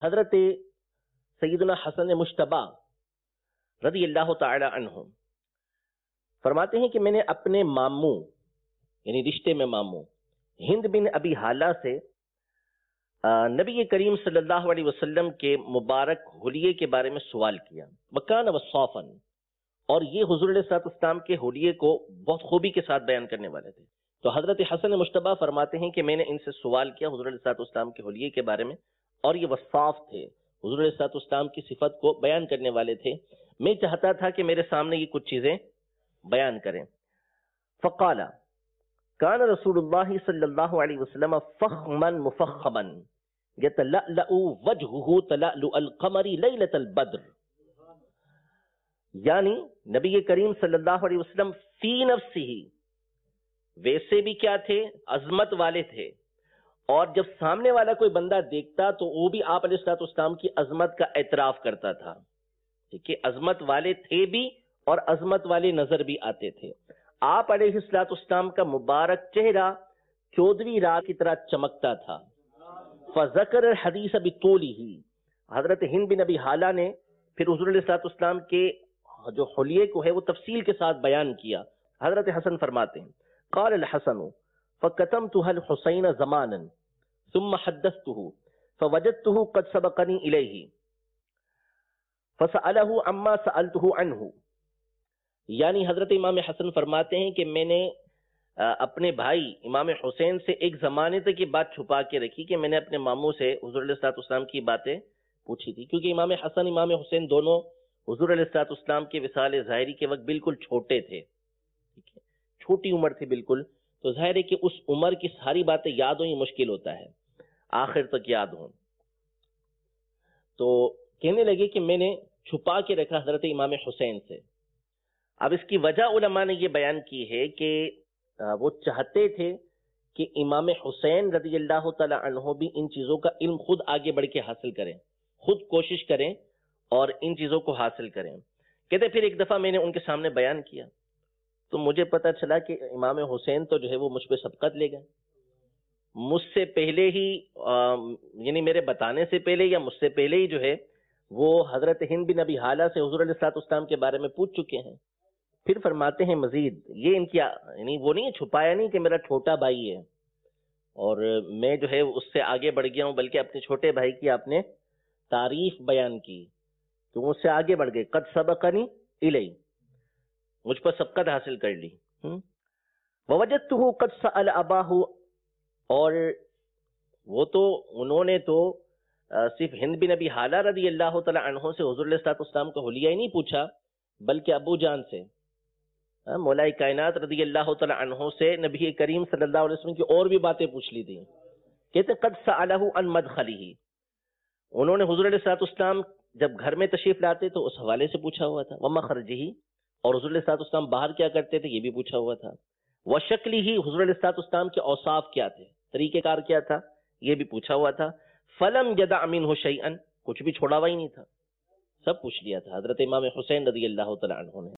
حضرت سیدنا حسن مشتبہ رضی اللہ تعالی عنہ فرماتے ہیں کہ میں نے اپنے ماموں یعنی رشتے میں ماموں ہند بن ابی حالہ سے نبی کریم صلی اللہ علیہ وسلم کے مبارک حلیے کے بارے میں سوال کیا. وکان وصافا، اور یہ حضور علیہ السلام کے حلیے کو بہت خوبی کے ساتھ بیان کرنے والے تھے. تو حضرت حسن مشتبہ فرماتے ہیں کہ میں نے ان سے سوال کیا حضور علیہ السلام کے حلیے کے بارے میں، اور یہ وصاف تھے، حضور علیہ السلام کی صفت کو بیان کرنے والے تھے. میں چاہتا تھا کہ میرے سامنے یہ کچھ چیزیں بیان کریں. فقال کان رسول اللہ صلی اللہ علیہ وسلم فخما مفخما یتلألأ وجهه تلألؤ القمر لیلۃ البدر، یعنی نبی کریم صلی اللہ علیہ وسلم فی نفسہ ویسے بھی کیا تھے، عظمت والے تھے، اور جب سامنے والا کوئی بندہ دیکھتا تو وہ بھی آپ علیہ السلام کی عظمت کا اعتراف کرتا تھا. ٹھیک ہے، عظمت والے تھے بھی اور عظمت والے نظر بھی آتے تھے. آپ علیہ السلام کا مبارک چہرہ 14ویں رات کی طرح چمکتا تھا. فذکر الحدیث بطولہ، حضرت ہند بن ابی حالہ نے پھر حضور علیہ السلام کے جو حلیے کو ہے وہ تفصیل کے ساتھ بیان کیا. حضرت حسن فرماتے ہیں قال الحسن فکتمتها الحسین زمانا ثم حدثته فوجدته قد سبقني الیہ فسألہ عما سألته عنہ. یعنی حضرت امام حسن فرماتے ہیں کہ میں نے اپنے بھائی امام حسین سے ایک زمانے تک یہ بات چھپا کے رکھی کہ میں نے اپنے ماموں سے حضور علیہ السلام کی باتیں پوچھی تھی، کیونکہ امام حسن امام حسین دونوں حضور علیہ السلام کے وصال ظاہری کے وقت بالکل چھوٹے تھے. ٹھیک ہے، چھوٹی عمر تھی بالکل، تو ظاہر ہے کہ اس عمر کی ساری باتیں یاد ہوں یہ مشکل ہوتا ہے، آخر تک یاد ہوں. تو کہنے لگے کہ میں نے چھپا کے رکھا حضرت امام حسین سے. اب اس کی وجہ علماء نے یہ بیان کی ہے کہ وہ چاہتے تھے کہ امام حسین رضی اللہ تعالی عنہ بھی ان چیزوں کا علم خود آگے بڑھ کے حاصل کریں، خود کوشش کریں اور ان چیزوں کو حاصل کریں. کہتے پھر ایک دفعہ میں نے ان کے سامنے بیان کیا تو مجھے پتا چلا کہ امام حسین تو جو ہے وہ مجھ پہ سبقت لے گئے. مجھ سے پہلے ہی یعنی میرے بتانے سے پہلے یا مجھ سے پہلے ہی جو ہے وہ حضرت ہند بن ابی حالہ سے حضور علیہ السلام کے بارے میں پوچھ چکے ہیں. پھر فرماتے ہیں مزید یہ ان کی یعنی وہ نہیں چھپایا نہیں کہ میرا چھوٹا بھائی ہے اور میں جو ہے اس سے آگے بڑھ گیا ہوں، بلکہ اپنے چھوٹے بھائی کی آپ نے تعریف بیان کی تو وہ اس سے آگے بڑھ گئے. قد سبقنی الیہ، مجھ پر سبقت حاصل کر لی. ووجدتہ قد سأل اباہ، اور وہ تو انہوں نے تو صرف ہند بن ابی حالہ رضی اللہ تعالی عنہ سے حضور علیہ السلام کا حلیہ ہی نہیں پوچھا، بلکہ ابو جان سے مولا کائنات رضی اللہ تعالی عنہ سے نبی کریم صلی اللہ علیہ وسلم کی اور بھی باتیں پوچھ لی تھی. کہتے قد سألہ عن مدخلہ، انہوں نے حضور علیہ السلام جب گھر میں تشریف لاتے تو اس حوالے سے پوچھا ہوا تھا. ومخرجہ، اور حضور علیہ السلام باہر کیا کرتے تھے یہ بھی پوچھا ہوا تھا. وشکلہ، حضور علیہ السلام کے اوصاف کیا تھے، طریقہ کار کیا تھا یہ بھی پوچھا ہوا تھا. فلم یدع منہ شیئا، کچھ بھی چھوڑا ہوا ہی نہیں تھا، سب پوچھ لیا تھا حضرت امام حسین رضی اللہ تعالی عنہ نے.